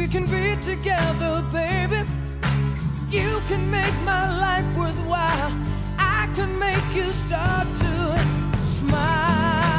can be together, baby. You can make my life worthwhile. I can make you start to smile.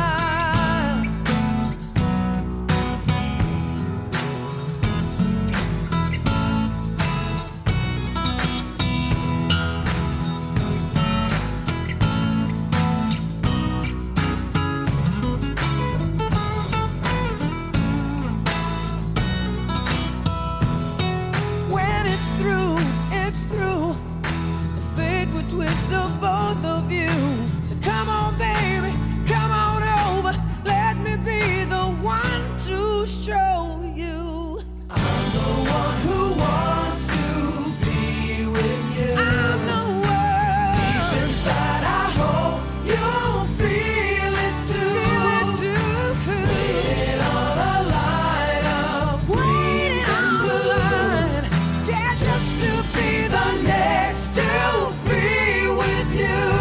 When it's through, it's through. The fate would twist the both of you. So come on, baby, come on over. Let me be the one to show you. I'm the one who wants to be with you. I'm the one. Deep inside, I hope you'll feel it too. Feel it too. Waiting on a line of green and blue. Yeah, just to be the next to be with you.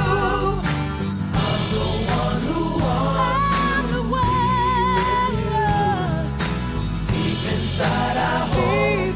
I'm the one who wants to be with you. Deep inside, I hope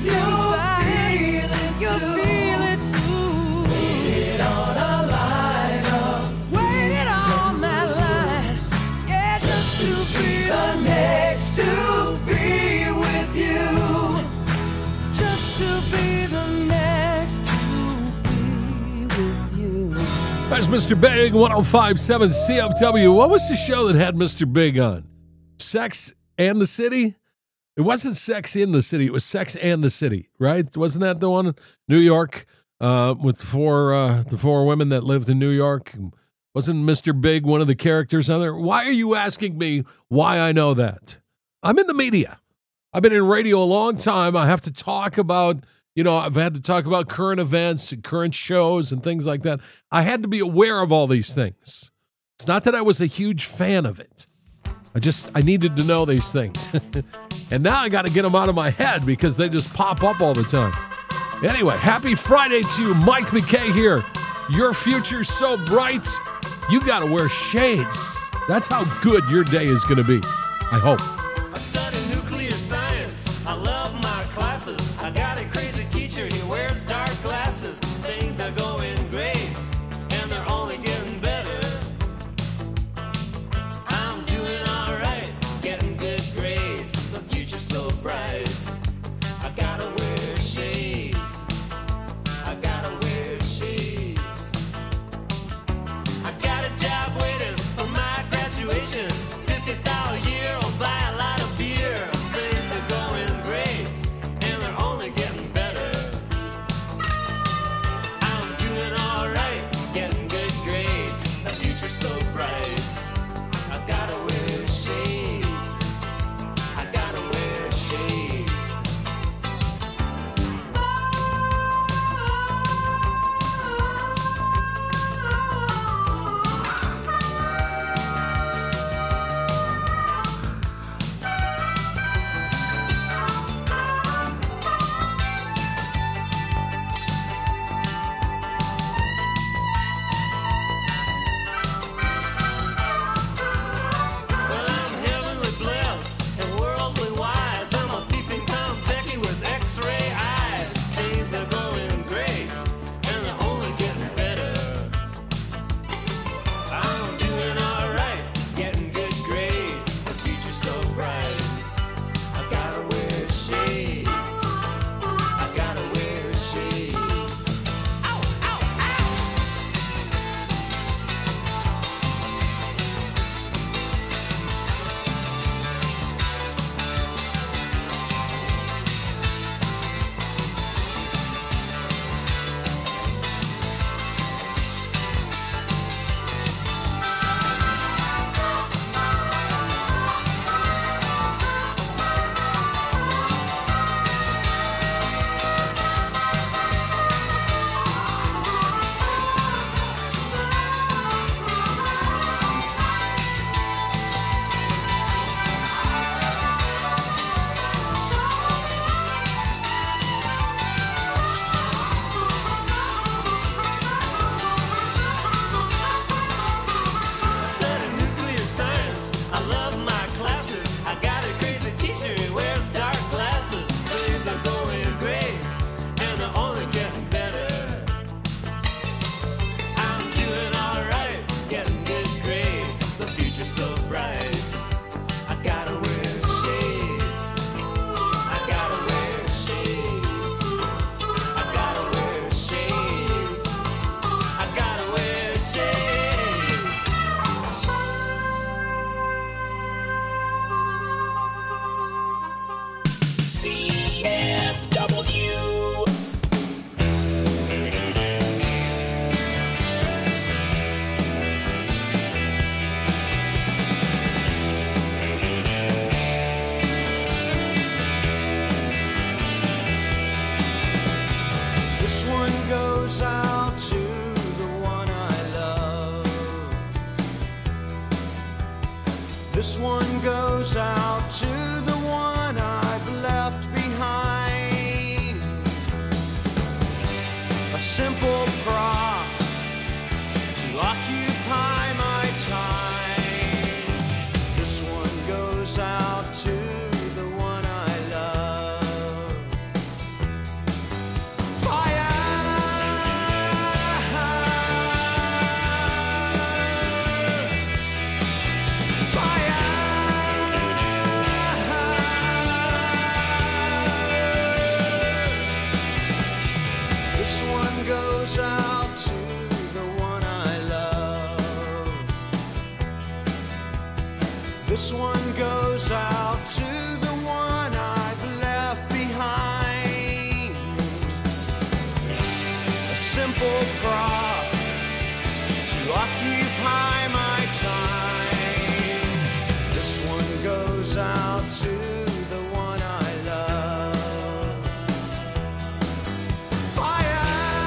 you'll feel it too. Waited on a line of, waited on that line. Yeah, just to be the next to be with you. Just to be the next to be with you. That's Mr. Big, 105.7 CFW. What was the show that had Mr. Big on? Sex and the City? It wasn't Sex in the City. It was Sex and the City, right? Wasn't that the one? New York, with the four women that lived in New York. Wasn't Mr. Big one of the characters on there? Why are you asking me why I know that? I'm in the media. I've been in radio a long time. I have to talk about, I've had to talk about current events and current shows and things like that. I had to be aware of all these things. It's not that I was a huge fan of it. I needed to know these things. And now I got to get them out of my head because they just pop up all the time. Anyway, happy Friday to you. Mike McKay here. Your future's so bright, you got to wear shades. That's how good your day is going to be, I hope. I study nuclear science. I love my classes. I got a crazy teacher. He wears dark glasses. Things are going great, and they're only getting better. I'm doing all right, getting good grades. The future's so bright. I gotta wear shades. I gotta wear shades. I got a job waiting for my graduation. $50,000 a year, I'll buy a CFW. This one goes out to the one I love. This one goes out to the one I've left behind. A simple prop to occupy my time. This one goes out to the one I love. Fire! This one goes out to the one I love. This one goes out to the one I've left behind. A simple prop to occupy my time. This one goes out to the one I love. Fire!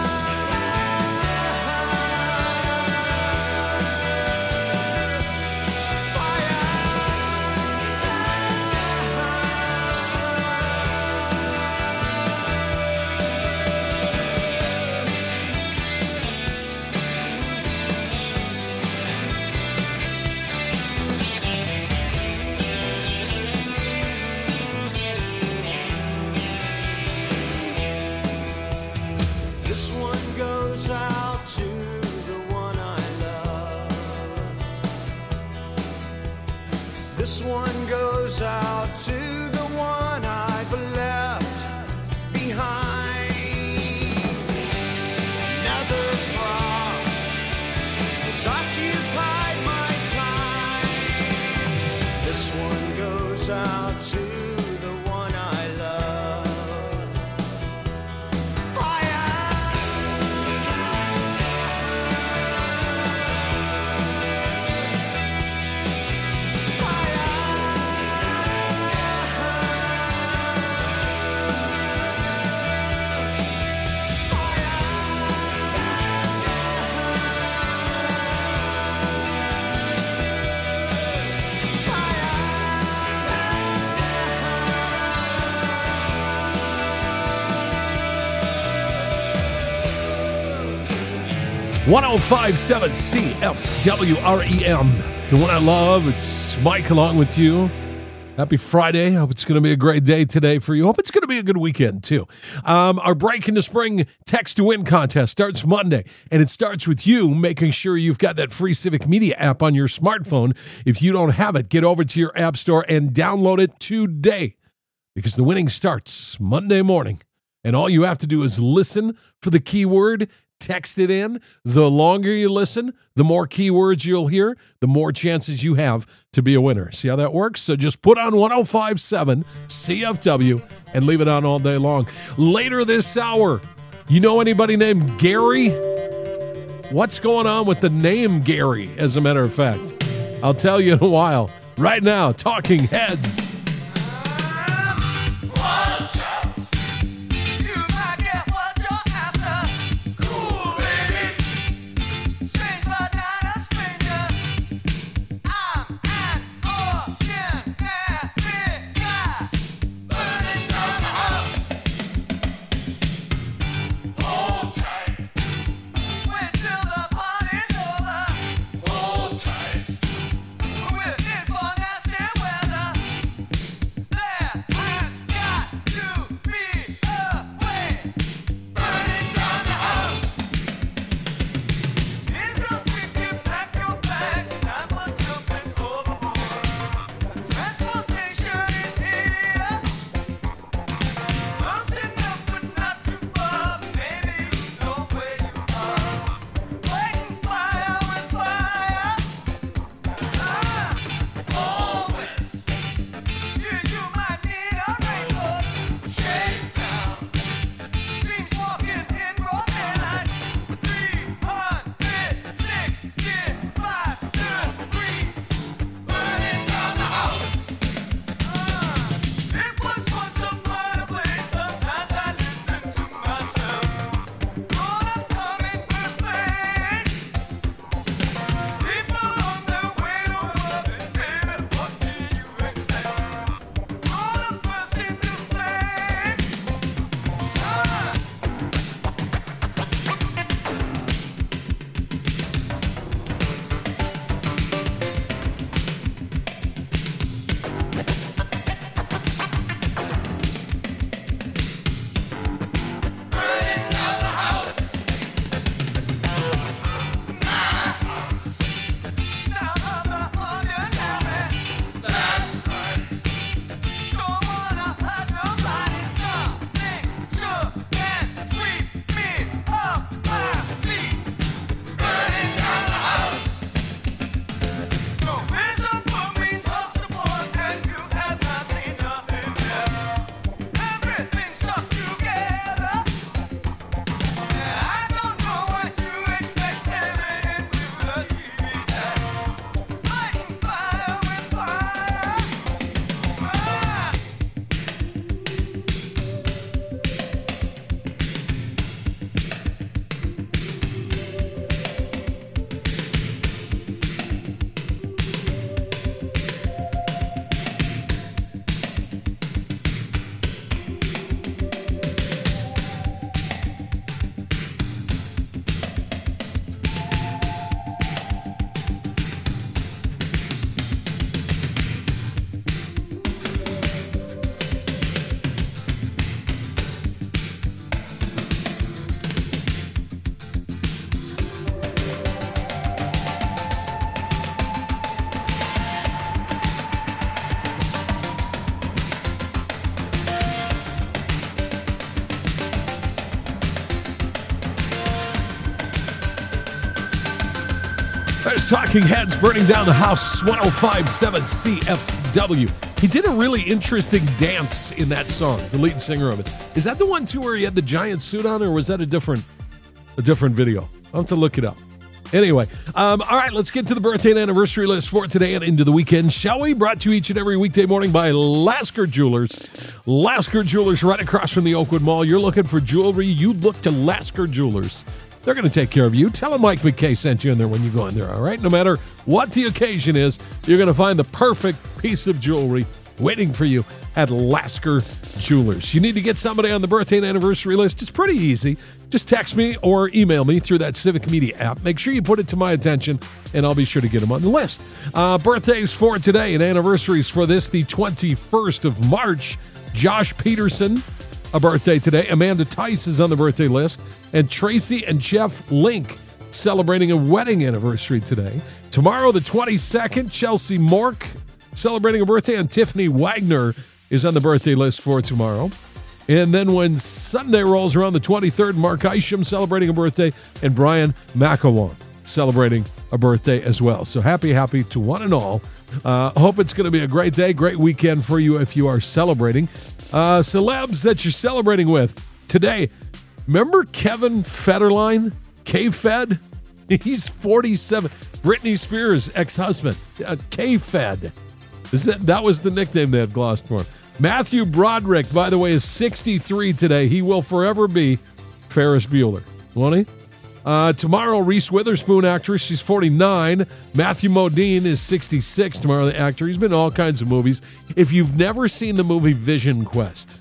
This one goes out to the one I love. This one goes out to the one I've left behind. Another prop has occupied my time. This one goes out to the one I love. .1057 CFWREM, the one I love. It's Mike along with you. Happy Friday. Hope it's going to be a great day today for you. Hope it's going to be a good weekend, too. Our Break in the Spring Text to Win contest starts Monday, and it starts with you making sure you've got that free Civic Media app on your smartphone. If you don't have it, get over to your app store and download it today, because the winning starts Monday morning, and all you have to do is listen for the keyword, text it in. The longer you listen, the more keywords you'll hear, the more chances you have to be a winner. See how that works? So just put on 105.7 CFW and leave it on all day long. Later this hour, you know anybody named Gary? What's going on with the name Gary, as a matter of fact? I'll tell you in a while. Right now, Talking Heads. Watch out! You might get what you're after. Cool babies, strange but not a stranger. I'm an ordinary guy, burning down the house. Hold tight, wait till the party's over. Hold tight, we're in for nasty weather. is Talking Heads burning down the house, 105.7 CFW. He did a really interesting dance in that song, the lead singer of it. Is that the one, too, where he had the giant suit on, or was that a different video? I'll have to look it up. Anyway, all right, let's get to the birthday and anniversary list for today and into the weekend, shall we? Brought to you each and every weekday morning by Lasker Jewelers. Lasker Jewelers right across from the Oakwood Mall. You're looking for jewelry, you look to Lasker Jewelers. They're going to take care of you. Tell them Mike McKay sent you in there when you go in there, all right? No matter what the occasion is, you're going to find the perfect piece of jewelry waiting for you at Lasker Jewelers. You need to get somebody on the birthday and anniversary list. It's pretty easy. Just text me or email me through that Civic Media app. Make sure you put it to my attention, and I'll be sure to get them on the list. Birthdays for today and anniversaries for this, the 21st of March. Josh Peterson, a birthday today. Amanda Tice is on the birthday list. And Tracy and Jeff Link celebrating a wedding anniversary today. Tomorrow, the 22nd, Chelsea Mork celebrating a birthday, and Tiffany Wagner is on the birthday list for tomorrow. And then when Sunday rolls around, the 23rd, Mark Isham celebrating a birthday, and Brian McElwain celebrating a birthday as well. So happy to one and all. Hope it's going to be a great day, great weekend for you if you are celebrating. Celebs that you're celebrating with today. Remember Kevin Federline, K-Fed? He's 47. Britney Spears' ex-husband, K-Fed. That was the nickname they had glossed for him. Matthew Broderick, by the way, is 63 today. He will forever be Ferris Bueller, won't he? Tomorrow, Reese Witherspoon, actress, she's 49. Matthew Modine is 66 tomorrow, the actor. He's been in all kinds of movies. If you've never seen the movie Vision Quest,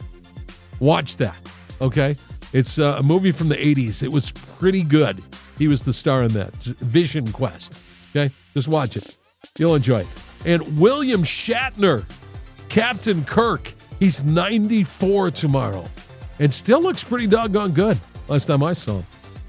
watch that, okay? It's a movie from the 80s. It was pretty good. He was the star in that. Vision Quest. Okay? Just watch it. You'll enjoy it. And William Shatner, Captain Kirk. He's 94 tomorrow. And still looks pretty doggone good. Last time I saw him.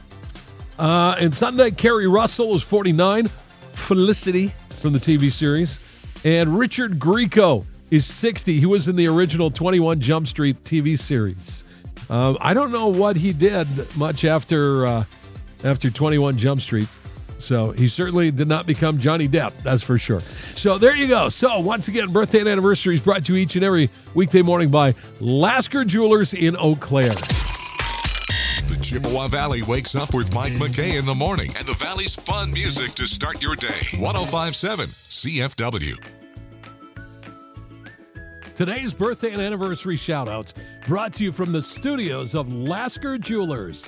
And Sunday, Kerry Russell is 49. Felicity from the TV series. And Richard Grieco is 60. He was in the original 21 Jump Street TV series. I don't know what he did much after 21 Jump Street. So he certainly did not become Johnny Depp, that's for sure. So there you go. So once again, birthday and anniversaries brought to you each and every weekday morning by Lasker Jewelers in Eau Claire. The Chippewa Valley wakes up with Mike McKay in the morning and the Valley's fun music to start your day. 105.7 CFW. Today's birthday and anniversary shout-outs brought to you from the studios of Lasker Jewelers.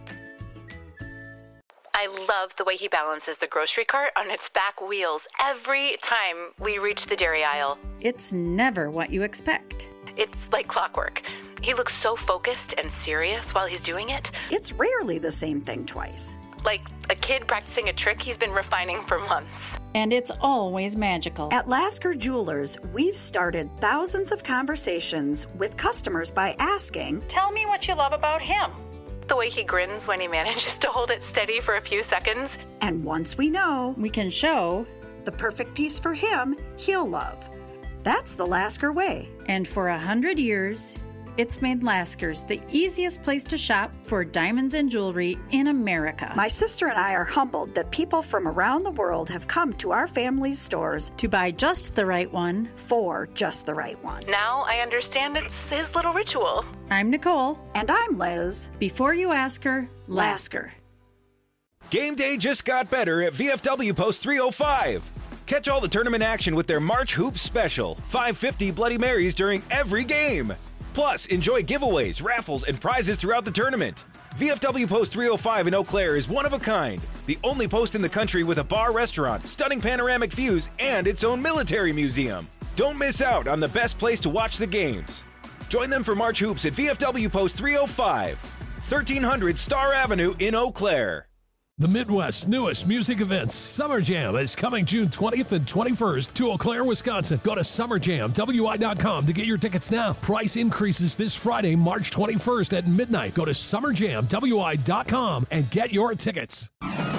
I love the way he balances the grocery cart on its back wheels every time we reach the dairy aisle. It's never what you expect. It's like clockwork. He looks so focused and serious while he's doing it. It's rarely the same thing twice. Like a kid practicing a trick he's been refining for months. And it's always magical. At Lasker Jewelers, we've started thousands of conversations with customers by asking, Tell me what you love about him. The way he grins when he manages to hold it steady for a few seconds. and once we know We can show, the perfect piece for him, he'll love. That's the Lasker way. and for 100 years, it's made Lasker's the easiest place to shop for diamonds and jewelry in America. My sister and I are humbled that people from around the world have come to our family's stores To buy just the right one, for just the right one. Now I understand it's his little ritual. I'm Nicole. And I'm Liz. Before you ask her, Lasker. Game day just got better at VFW Post 305. Catch all the tournament action with their March Hoops special. 550 Bloody Marys during every game. Plus, enjoy giveaways, raffles, and prizes throughout the tournament. VFW Post 305 in Eau Claire is one of a kind. The only post in the country with a bar restaurant, stunning panoramic views, and its own military museum. Don't miss out on the best place to watch the games. Join them for March Hoops at VFW Post 305, 1300 Star Avenue in Eau Claire. The Midwest's newest music event, Summer Jam, is coming June 20th and 21st to Eau Claire, Wisconsin. Go to summerjamwi.com to get your tickets now. Price increases this Friday, March 21st at midnight. Go to summerjamwi.com and get your tickets.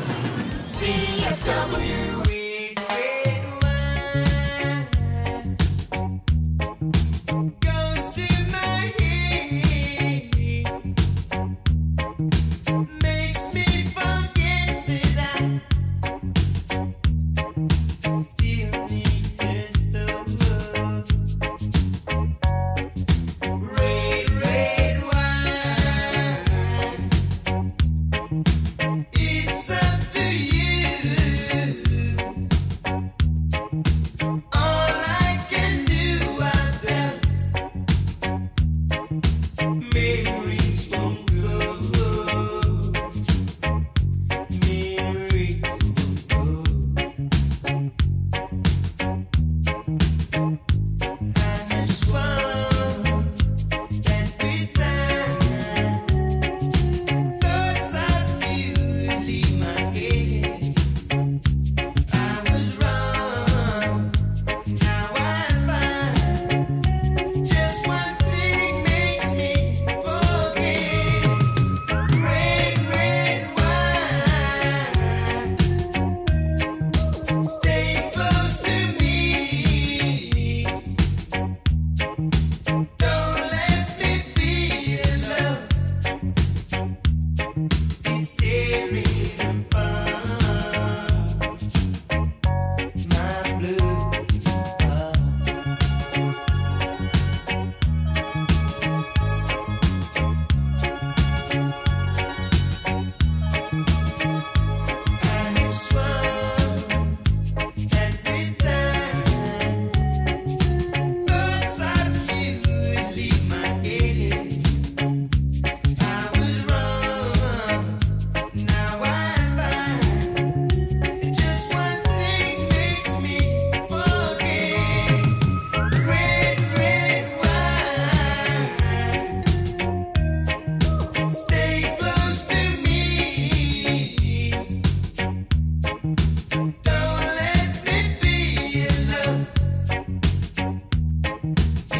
CFW.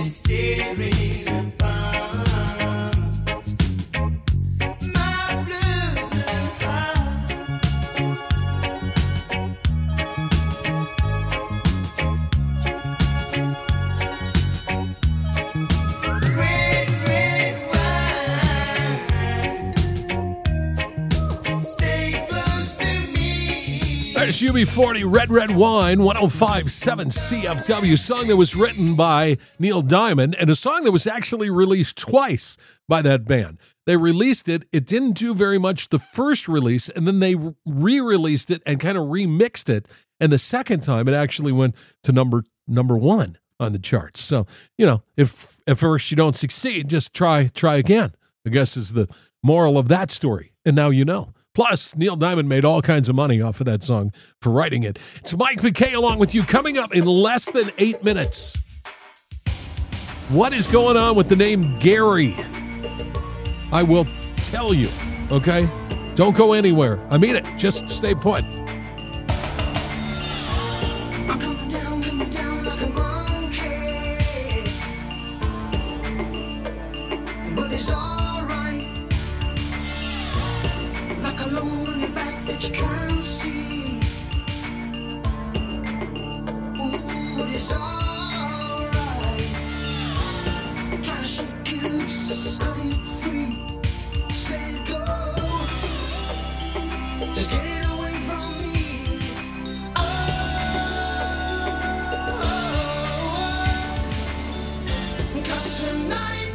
staring upon my blue heart. Red, red wine, stay close to me. There's UB40, Red Red Wine, 105.7 CFW, song that was written by Neil Diamond and a song that was actually released twice by that band. They released it. It didn't do very much the first release, and then they re-released it and kind of remixed it. And the second time, it actually went to number one on the charts. So, you know, if at first you don't succeed, just try again, I guess is the moral of that story. And now you know. Plus, Neil Diamond made all kinds of money off of that song for writing it. It's Mike McKay along with you, coming up in less than 8 minutes. What is going on with the name Gary? I will tell you, okay? Don't go anywhere. I mean it. Just stay put. I'm coming down like a monkey, but it's alright. Like a load on your back that you can't see. But it's alright. Try to shake it loose, cut it free, just let it go. Just get it away from me. Oh, cause tonight,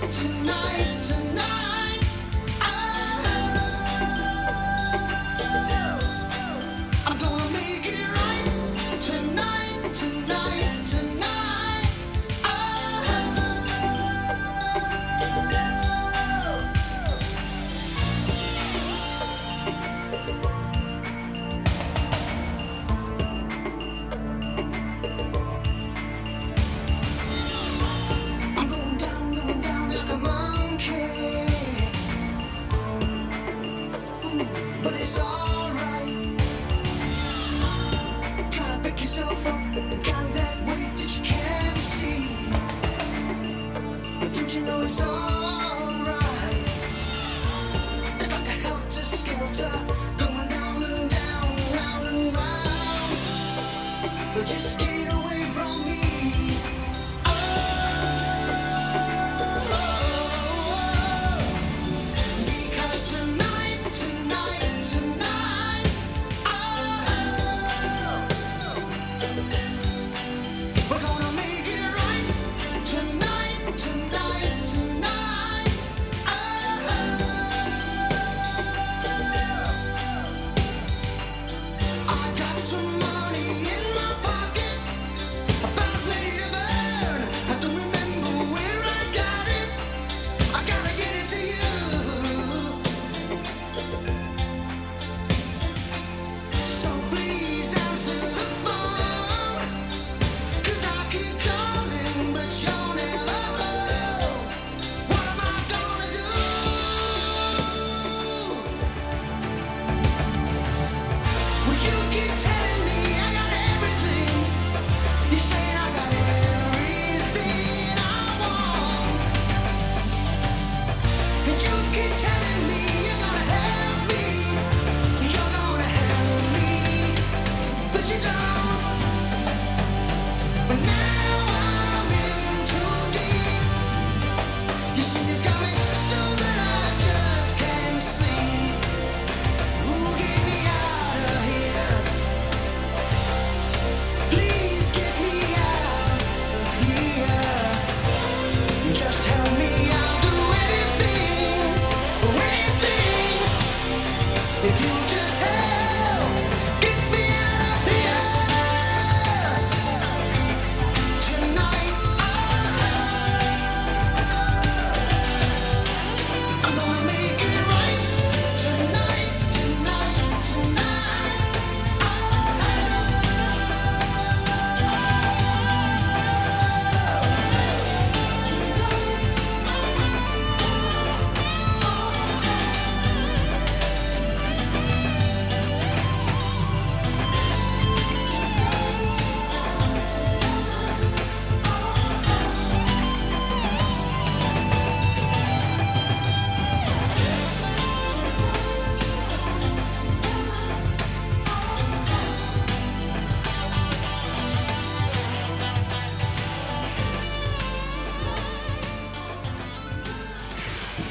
I'm gonna make it right. Tonight, I'm going down like a monkey. Ooh, but it's alright. Try to pick yourself up and carry that weight that you can't see. But don't you know it's alright? It's like a helter-skelter, going down and down, round and round. But just get it away from me. Because tonight, we're gonna make it right. Tonight,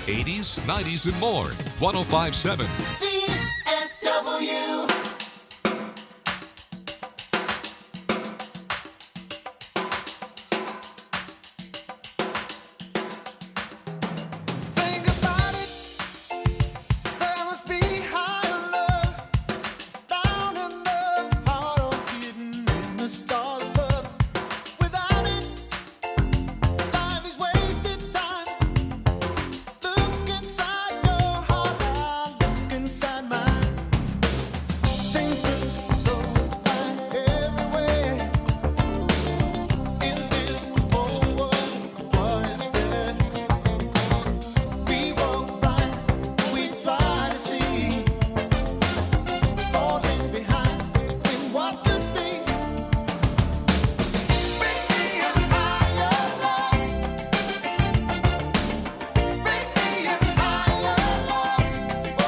80s, 90s, and more. 105.7. CFW. Think about it. There must be higher love down in the heart or hidden in the stars above. Without it, life is wasted time. Look inside your heart, I look inside mine. Things look so fine everywhere. In this whole world, what is fair? We walk blind, we try to see, falling behind in what could be. Bring me a higher love. Bring me a higher love. Oh,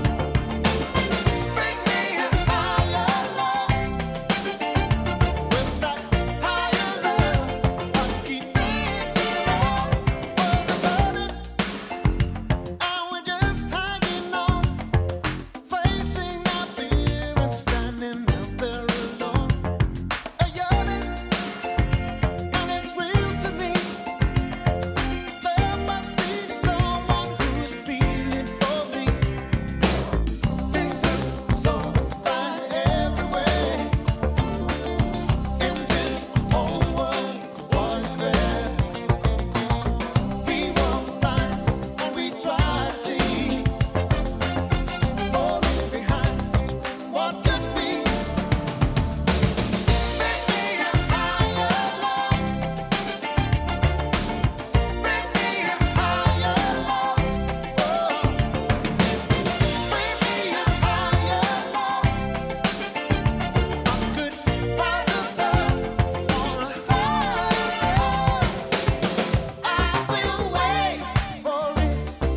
bring me a higher love. With that higher love, I keep thinking of what's burning, and we're just hanging on, facing our fear and standing out there alone. A yearning, and it's real to me. There must be someone who's feeling for me. Things look so fine everywhere. In this whole world, what is fair? We walk blind and we try to see, falling behind what could be. Bring me a higher love. Bring me a higher love. Oh, bring me a higher love. I could rise above on a higher love. I will wait for it.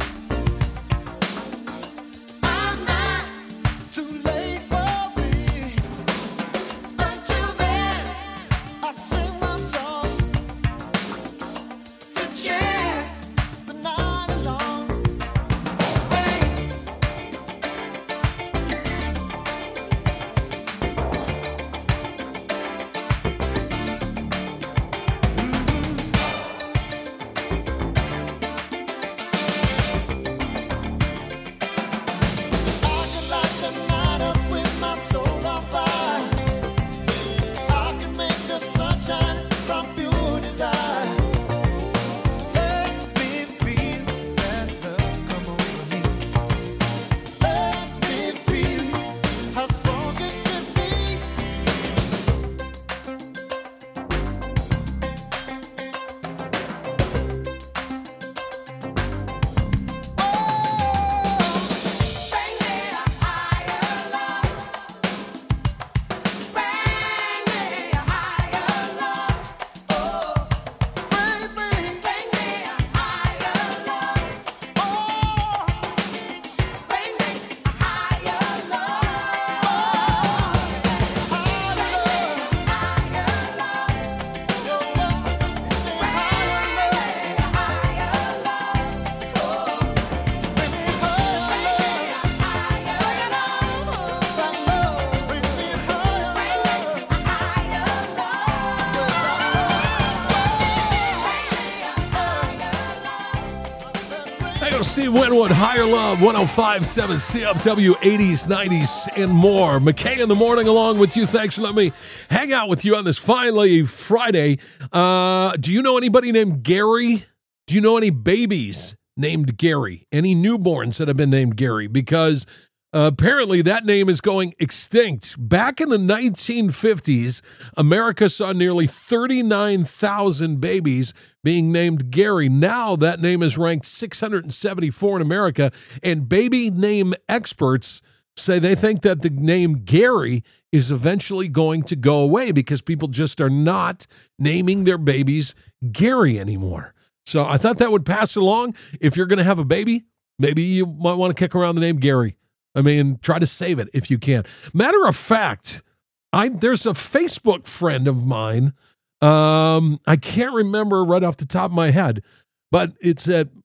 I'm not too late for it. Until then, I'll sing my song to cheer the night along. I can light the night up with my soul on fire. I can make the sunshine from pure desire. Let me feel that love come over me. Let me feel how strong it can be. Bring me a higher love. Bring me a higher love. Oh, bring me a higher love. Oh, bring me a higher love. Hey, yo, Steve Winwood, Higher Love, 105.7 CFW, 80s, 90s, and more. McKay in the morning along with you. Thanks for letting me hang out with you on this finally Friday. Do you know anybody named Gary? Do you know any babies named Gary? Any newborns that have been named Gary? Because apparently that name is going extinct. Back in the 1950s, America saw nearly 39,000 babies being named Gary. Now that name is ranked 674 in America, and baby name experts say they think that the name Gary is eventually going to go away because people just are not naming their babies Gary anymore. So I thought that would pass along. If you're going to have a baby, maybe you might want to kick around the name Gary. I mean, try to save it if you can. Matter of fact, there's a Facebook friend of mine. I can't remember right off the top of my head, but it's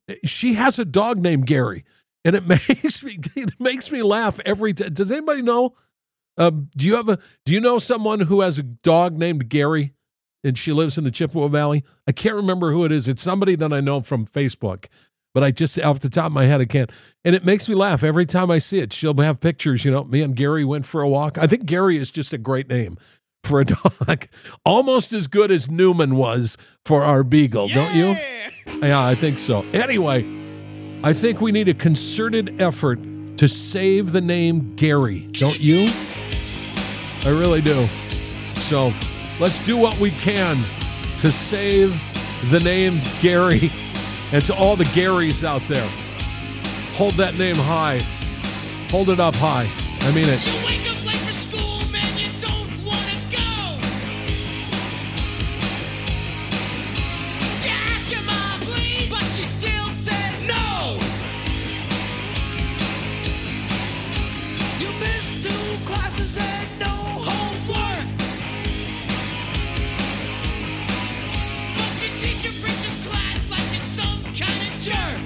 She has a dog named Gary, and it makes me laugh every time. Does anybody know? Do you know someone who has a dog named Gary, and she lives in the Chippewa Valley? I can't remember who it is. It's somebody that I know from Facebook, but I just, off the top of my head, I can't. And it makes me laugh every time I see it. She'll have pictures, me and Gary went for a walk. I think Gary is just a great name for a dog. Almost as good as Newman was for our beagle, don't you? Yeah, I think so. Anyway, I think we need a concerted effort to save the name Gary, don't you? I really do. So let's do what we can to save the name Gary. And to all the Garys out there, hold that name high. Hold it up high. I mean it. You wake up late for school, man, you don't want to go. You ask your mom, please, but she still says no. You missed 2 classes and no homework. But your teacher preaches class like it's some kind of jerk.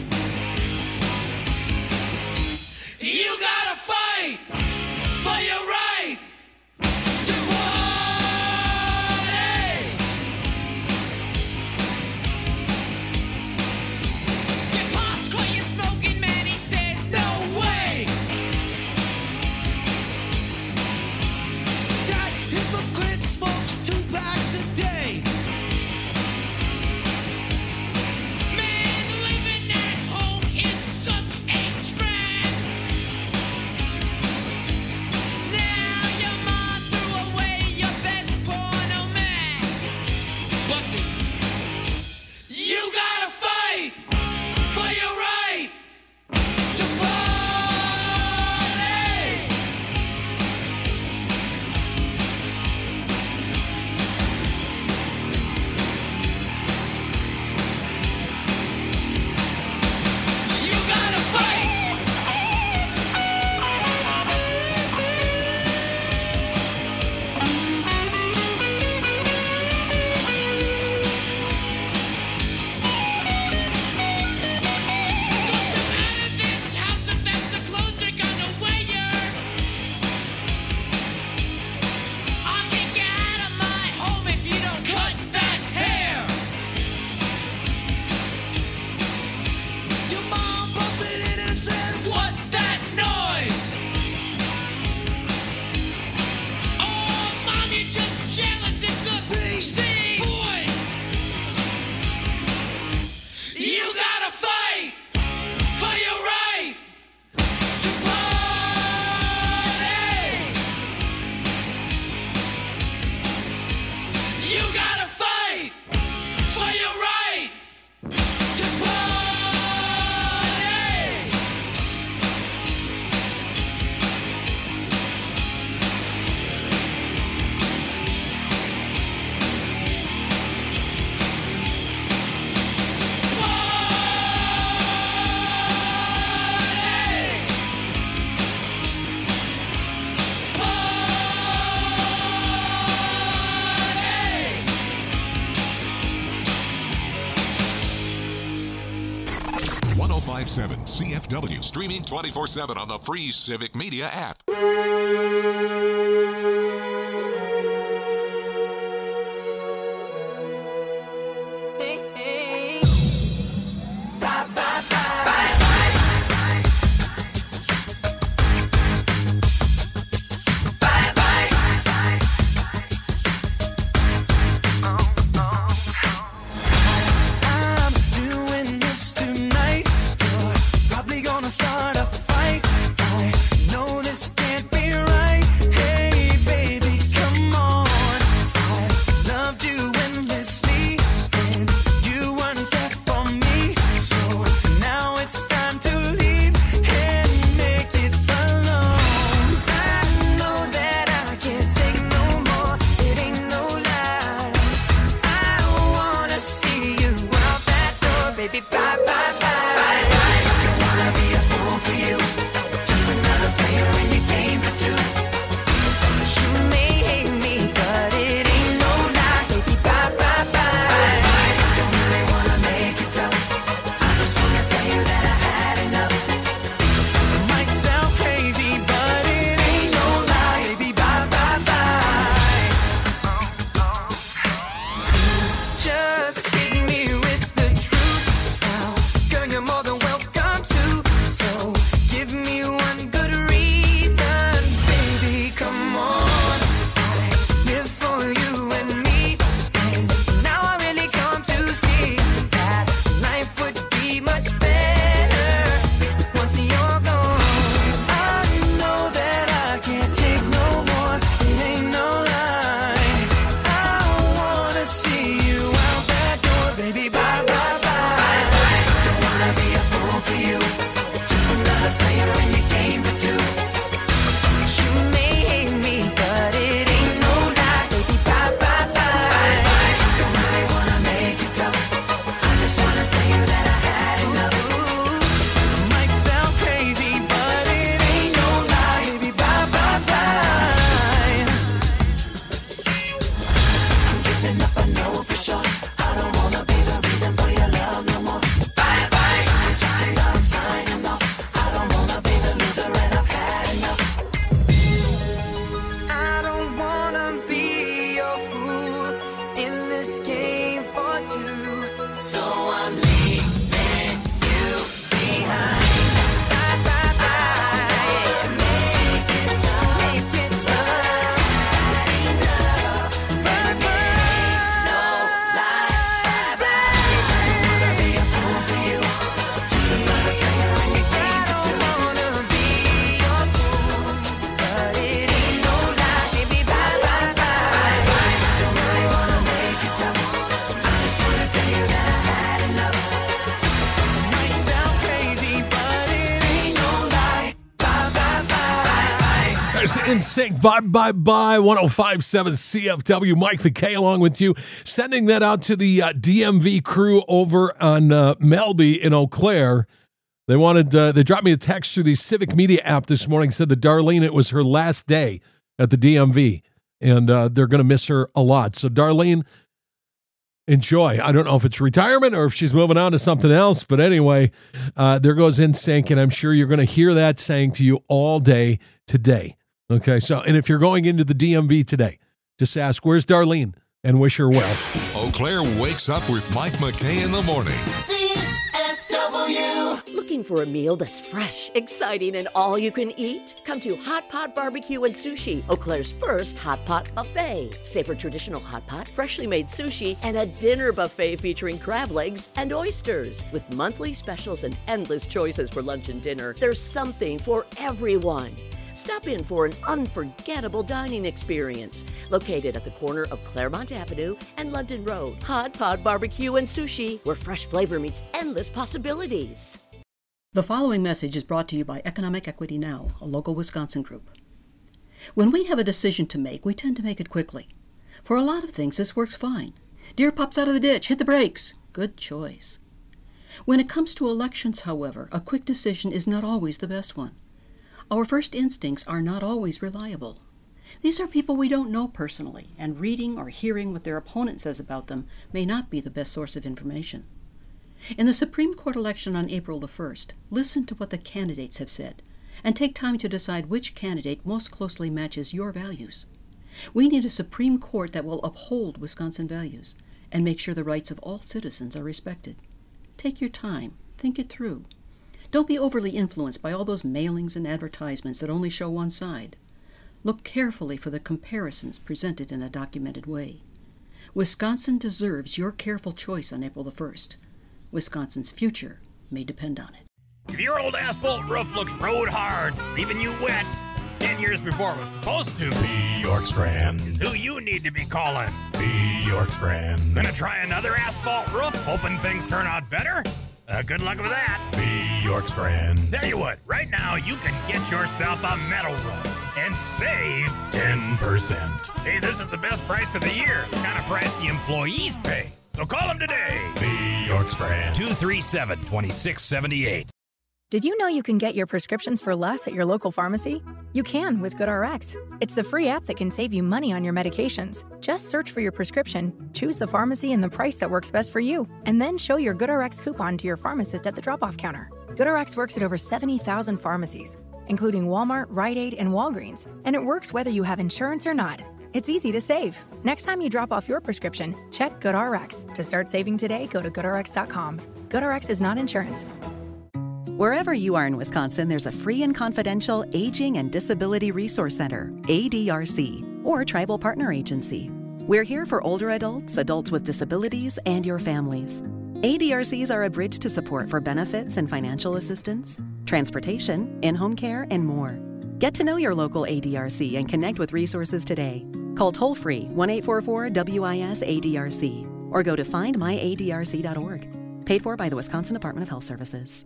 You gotta fight for your right to party. Your pops caught you smoking, man, he says no way. That hypocrite smokes 2 packs a day. Man, living at home is such a trap. Now your mom threw away your best porno man. Bussy, you gotta fight for your right to party. You gotta fight. Toss them out of this house if that's the clothes they're gonna wear. I'll kick you out of my home if you don't cut that hair. Your mom busted in and said, "What's that noise?" Oh, mom, you're just jealous. It's the Beastie Boys. You gotta fight for your right to party. You gotta fight for your right to party. Party. 1057 CFW. Streaming 24/7 on the free Civic Media app. I'm doing this tonight. You're probably gonna start a fight. I know this can't be right. Hey, baby, come on. I loved you endlessly, and you weren't there for me. So now it's time to leave and make it alone. I know that I can't take no more. It ain't no lie. I wanna see you out that door, baby. Bye, bye, bye. Bye, bye. Don't wanna be a fool for you. Just another player in your game for two. You may hate me, but it ain't no lie, baby. Bye, bye, bye. Bye, bye. Don't really wanna make it tough. I just wanna tell There's NSYNC, Bye, 105.7 CFW. Mike McKay along with you, sending that out to the DMV crew over on Melby in Eau Claire. They dropped me a text through the Civic Media app this morning, said that Darlene, it was her last day at the DMV, and they're going to miss her a lot. So Darlene, enjoy. I don't know if it's retirement or if she's moving on to something else, but anyway, there goes NSYNC, and I'm sure you're going to hear that saying to you all day today. Okay, so, and if you're going into the DMV today, just ask, where's Darlene? And wish her well. Eau Claire wakes up with Mike McKay in the morning. CFW. Looking for a meal that's fresh, exciting, and all you can eat? Come to Hot Pot Barbecue and Sushi, Eau Claire's first hot pot buffet. Savor traditional hot pot, freshly made sushi, and a dinner buffet featuring crab legs and oysters. With monthly specials and endless choices for lunch and dinner, there's something for everyone. Stop in for an unforgettable dining experience. Located at the corner of Claremont Avenue and London Road. Hot Pot Barbecue and Sushi, where fresh flavor meets endless possibilities. The following message is brought to you by Economic Equity Now, a local Wisconsin group. When we have a decision to make, we tend to make it quickly. For a lot of things, this works fine. Deer pops out of the ditch, hit the brakes. Good choice. When it comes to elections, however, a quick decision is not always the best one. Our first instincts are not always reliable. These are people we don't know personally, and reading or hearing what their opponent says about them may not be the best source of information. In the Supreme Court election on April the 1st, listen to what the candidates have said, and take time to decide which candidate most closely matches your values. We need a Supreme Court that will uphold Wisconsin values and make sure the rights of all citizens are respected. Take your time, think it through. Don't be overly influenced by all those mailings and advertisements that only show one side. Look carefully for the comparisons presented in a documented way. Wisconsin deserves your careful choice on April the 1st. Wisconsin's future may depend on it. If your old asphalt roof looks road hard, leaving you wet 10 years before it was supposed to, B. York Strand is who you need to be calling. B. York Strand. Gonna try another asphalt roof, hoping things turn out better? Good luck with that. B. York Strand. Tell you what, right now you can get yourself a metal roof and save 10%. Hey, this is the best price of the year. The kind of price the employees pay. So call them today. B. York Strand. 237-2678. Did you know you can get your prescriptions for less at your local pharmacy? You can with GoodRx. It's the free app that can save you money on your medications. Just search for your prescription, choose the pharmacy and the price that works best for you, and then show your GoodRx coupon to your pharmacist at the drop-off counter. GoodRx works at over 70,000 pharmacies, including Walmart, Rite Aid, and Walgreens, and it works whether you have insurance or not. It's easy to save. Next time you drop off your prescription, check GoodRx. To start saving today, go to GoodRx.com. GoodRx is not insurance. Wherever you are in Wisconsin, there's a free and confidential Aging and Disability Resource Center, ADRC, or Tribal Partner Agency. We're here for older adults, adults with disabilities, and your families. ADRCs are a bridge to support for benefits and financial assistance, transportation, in-home care, and more. Get to know your local ADRC and connect with resources today. Call toll-free 1-844-WIS-ADRC or go to findmyadrc.org. Paid for by the Wisconsin Department of Health Services.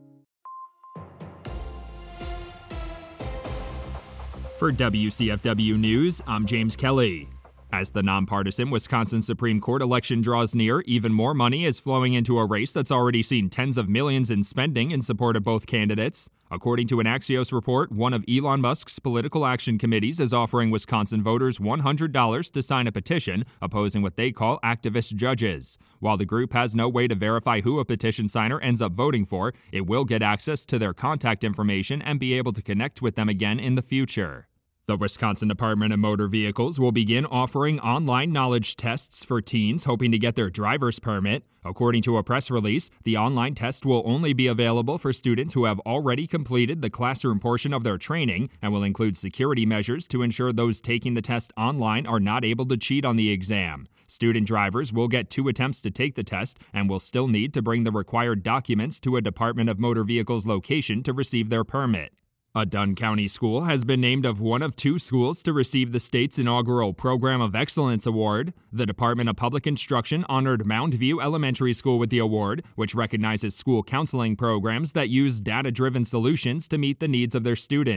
For WCFW News, I'm James Kelly. As the nonpartisan Wisconsin Supreme Court election draws near, even more money is flowing into a race that's already seen tens of millions in spending in support of both candidates. According to an Axios report, one of Elon Musk's political action committees is offering Wisconsin voters $100 to sign a petition opposing what they call activist judges. While the group has no way to verify who a petition signer ends up voting for, it will get access to their contact information and be able to connect with them again in the future. The Wisconsin Department of Motor Vehicles will begin offering online knowledge tests for teens hoping to get their driver's permit. According to a press release, the online test will only be available for students who have already completed the classroom portion of their training and will include security measures to ensure those taking the test online are not able to cheat on the exam. Student drivers will get 2 attempts to take the test and will still need to bring the required documents to a Department of Motor Vehicles location to receive their permit. A Dunn County school has been named of one of 2 schools to receive the state's inaugural Program of Excellence Award. The Department of Public Instruction honored Mound View Elementary School with the award, which recognizes school counseling programs that use data-driven solutions to meet the needs of their students.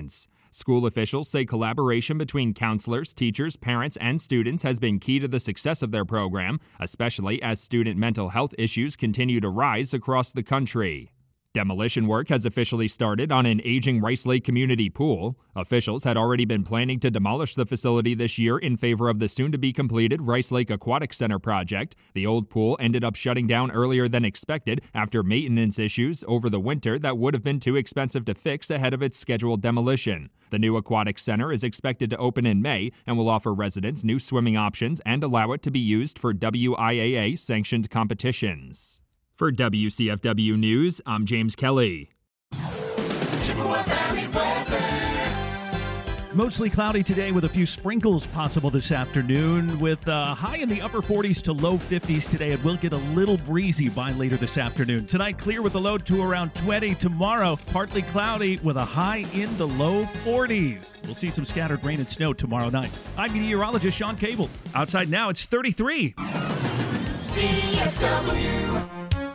School officials say collaboration between counselors, teachers, parents, and students has been key to the success of their program, especially as student mental health issues continue to rise across the country. Demolition work has officially started on an aging Rice Lake community pool. Officials had already been planning to demolish the facility this year in favor of the soon-to-be-completed Rice Lake Aquatic Center project. The old pool ended up shutting down earlier than expected after maintenance issues over the winter that would have been too expensive to fix ahead of its scheduled demolition. The new aquatic center is expected to open in May and will offer residents new swimming options and allow it to be used for WIAA-sanctioned competitions. For WCFW News, I'm James Kelly. Chippewa Valley weather. Mostly cloudy today with a few sprinkles possible this afternoon with a high in the upper 40s to low 50s today. It will get a little breezy by later this afternoon. Tonight, clear with a low to around 20. Tomorrow, partly cloudy with a high in the low 40s. We'll see some scattered rain and snow tomorrow night. I'm meteorologist Sean Cable. Outside now, it's 33. CFW.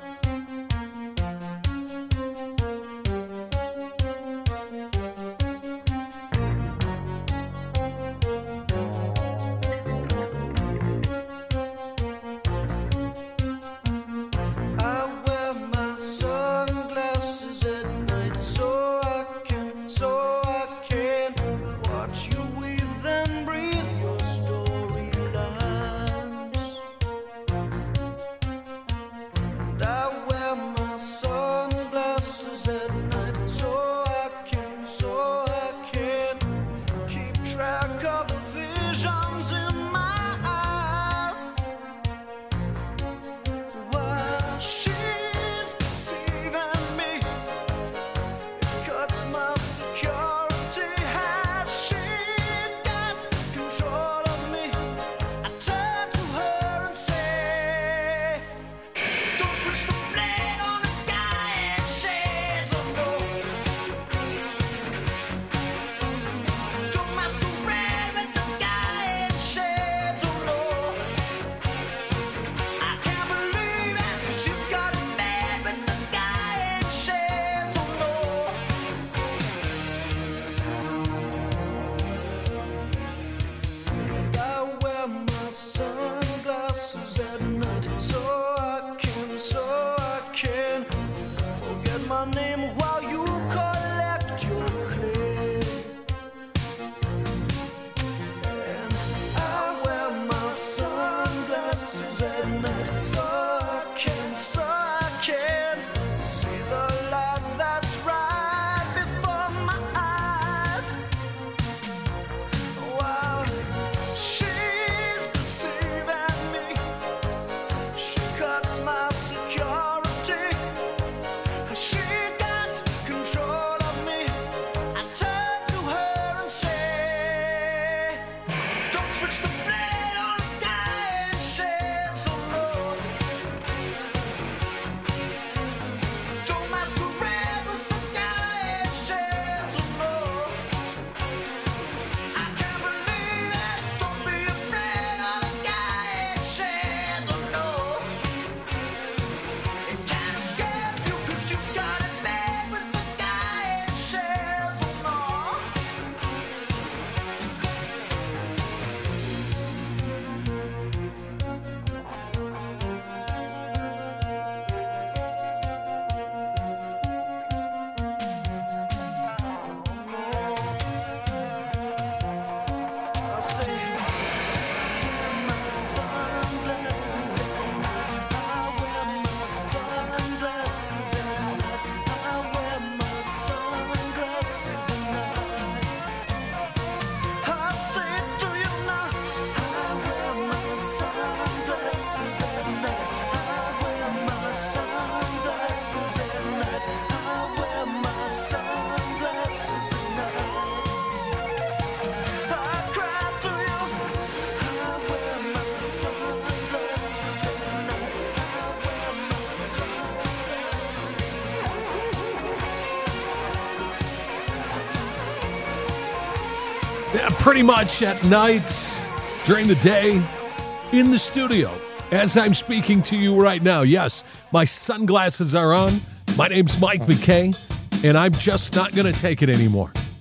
Yeah, pretty much at night, during the day, in the studio, as I'm speaking to you right now. Yes, my sunglasses are on. My name's Mike McKay, and I'm just not going to take it anymore.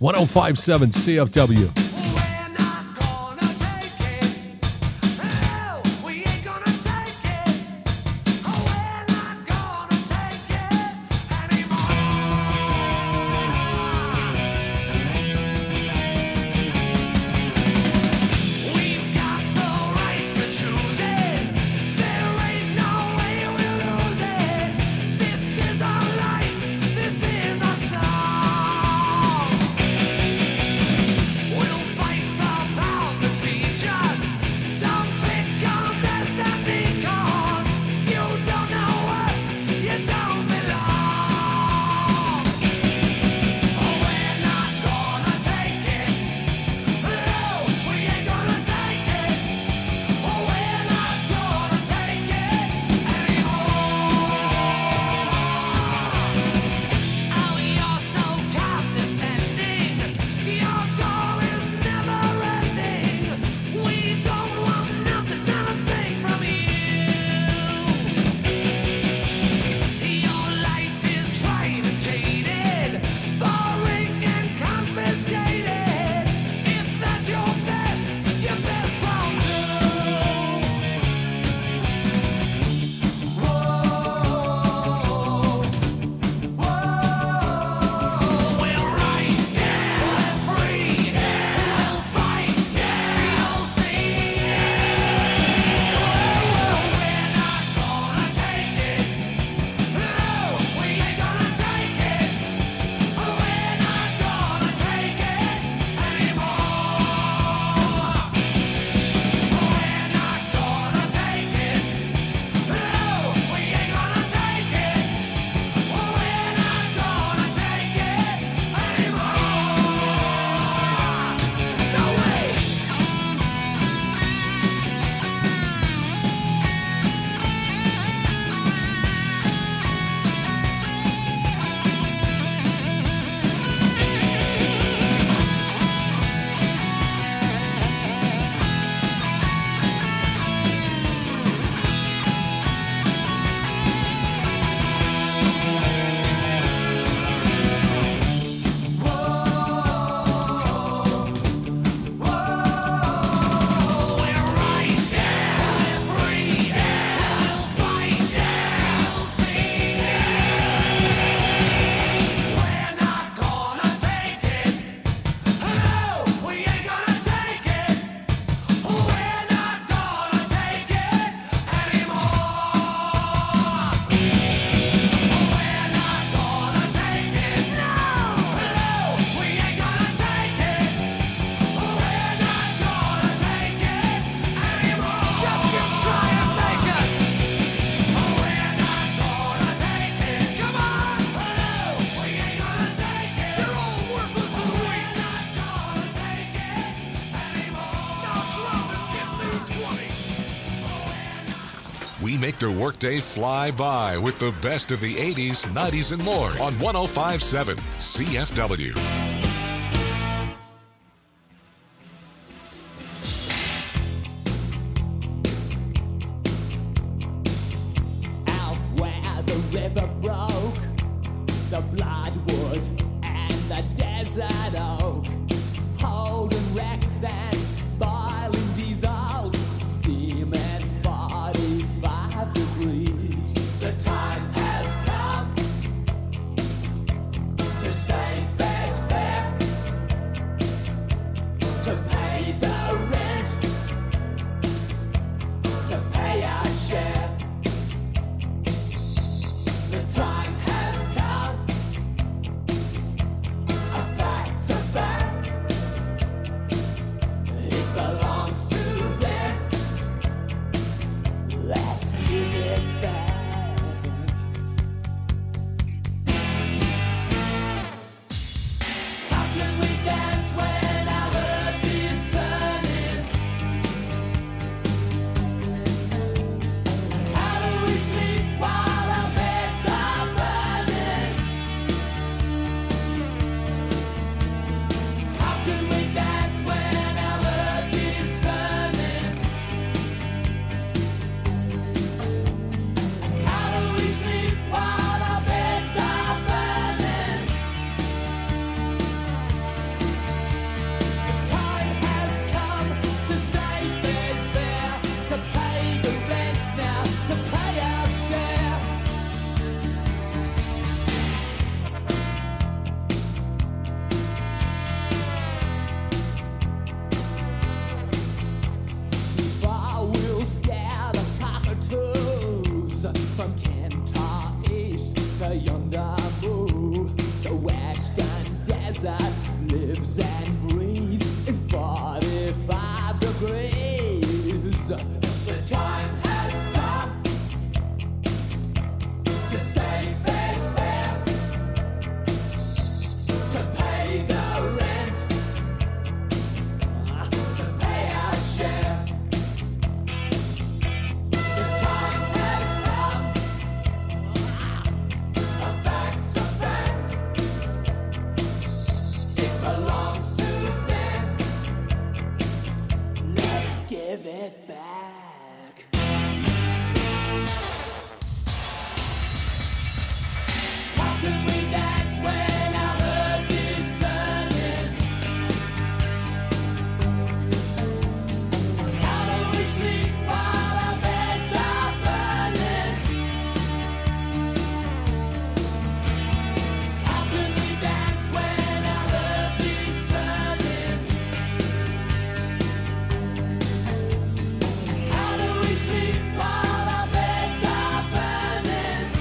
105.7 CFW. We make their workday fly by with the best of the 80s, 90s, and more on 105.7 CFW. Out where the river broke, the bloodwood and the desert oak, holding wrecks and boiling diesels, steaming 45 degrees. The time has come to save fair's fair, to pay the rent, to pay our share. The time has come, a fact's a fact, it belongs to them, let's give it back. that lives and breathes in 45 degrees. The time has come to say fair's fair, to pay the rent, to pay our share. The time has come, a fact's a fact. It belongs to them. Let's give it back. How can we dance when our earth is turning? How do we sleep while our beds are burning? How can we dance when our earth is turning? How do we sleep while our beds are burning?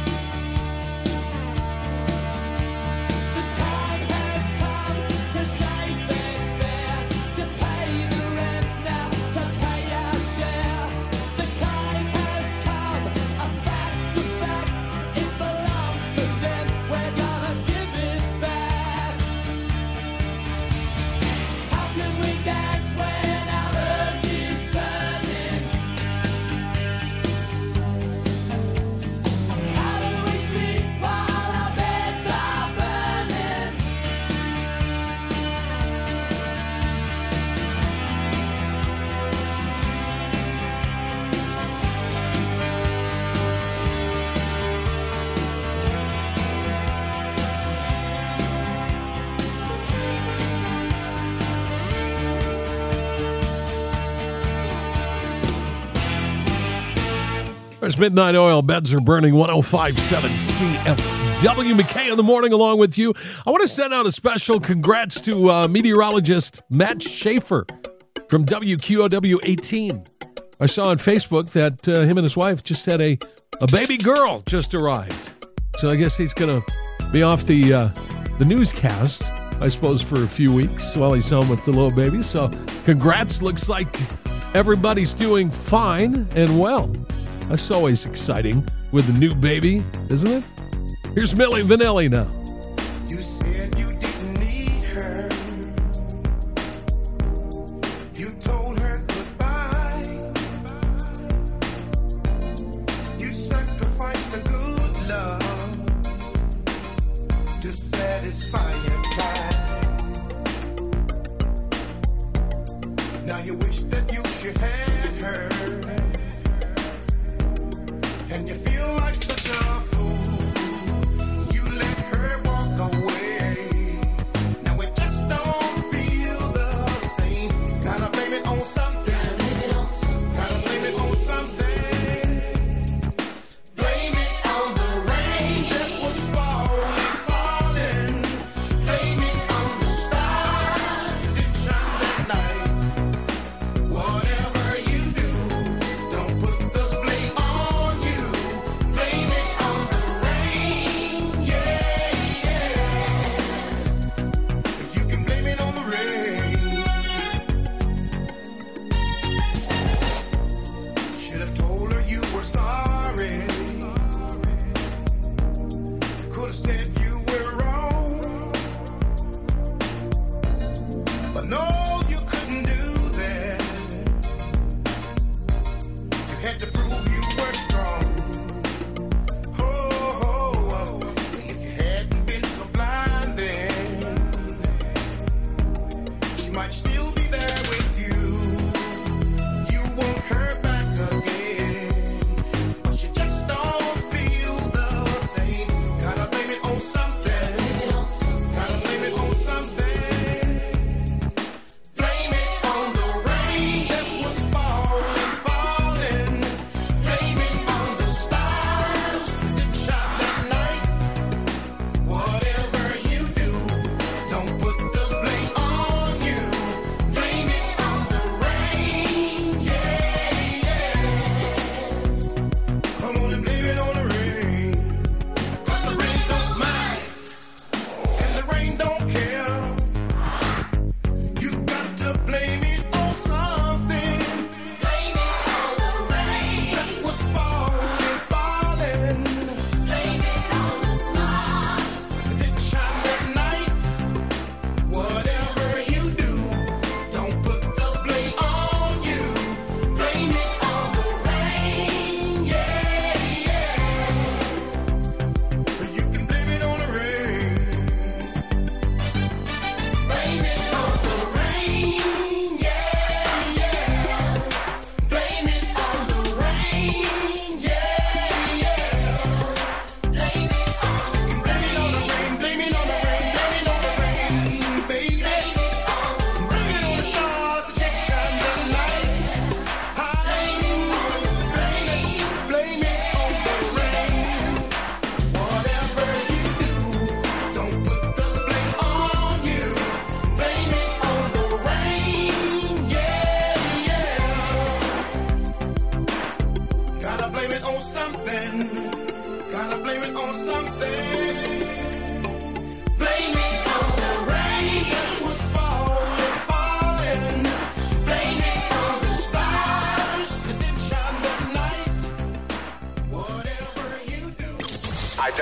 The time has come to say fair's fair, to pay the rent now, to pay our share. The time has come, a fact's a fact. It belongs to them, we're gonna give it back. How can we dance when our earth is turning? How do we sleep while our beds are burning? There's Midnight Oil. Beds are burning. 105.7 CFW. McKay in the morning along with you. I want to send out a special congrats to meteorologist Matt Schaefer from WQOW 18. I saw on Facebook that him and his wife just had a baby girl just arrived. So I guess he's going to be off the newscast, I suppose, for a few weeks while he's home with the little baby. So congrats. Looks like everybody's doing fine and well. That's always exciting with a new baby, isn't it? Here's Milli Vanilli now. You said you didn't need her. You told her goodbye. You sacrificed the good love to satisfy your pride. Now you wish that you should have her. And you feel like such a fool. You let her walk away. Now it just don't feel the same. Gotta blame it on something. Gotta blame it on something. Blame it on the rain that was falling. Blame it on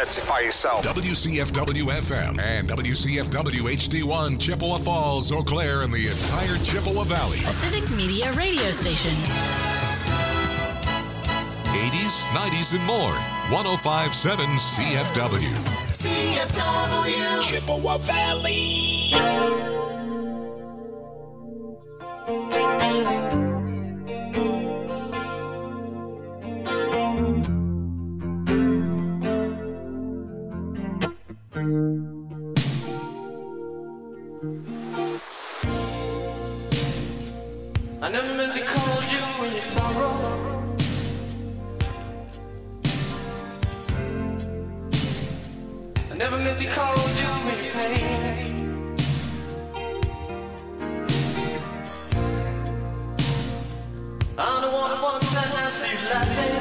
identify yourself. WCFW FM and WCFW HD1, Chippewa Falls, Eau Claire, and the entire Chippewa Valley. A civic media radio station. 80s, 90s, and more. 105.7 CFW. CFW. Chippewa Valley. I never meant to call you in your sorrow. I never meant to call you in your pain. I don't want to see you laughing.